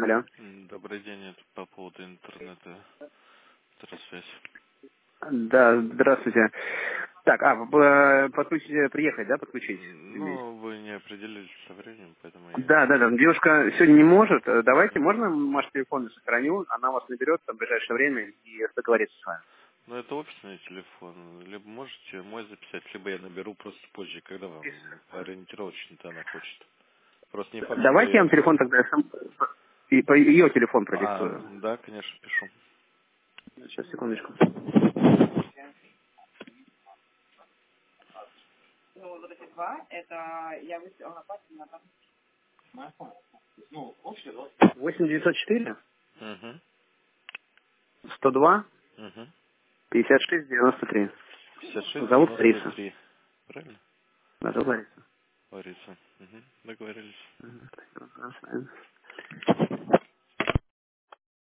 Алло. Добрый день, это по поводу интернета. Связь. Да, здравствуйте. Так, подключить, приехать, да, подключить? Извините. Ну, вы не определились со временем, поэтому я... Да. Девушка сегодня не может. Давайте, можно ваш телефон сохраню, она вас наберет в ближайшее время и договорится с вами. Ну, это офисный телефон. Либо можете мой записать, либо я наберу просто позже, когда вам ориентировочно-то она хочет. Просто не факт, что Давайте я я вам телефон буду. тогда и по ее телефон А, продиктую. да, конечно, пишу. Сейчас, секундочку. Восемь девятьсот четыре Угу. 102 Угу. 56 93. 56, Зовут Лариса. 93. Правильно? Да, зовут Лариса. Лариса. Угу. Договорились. Мгм.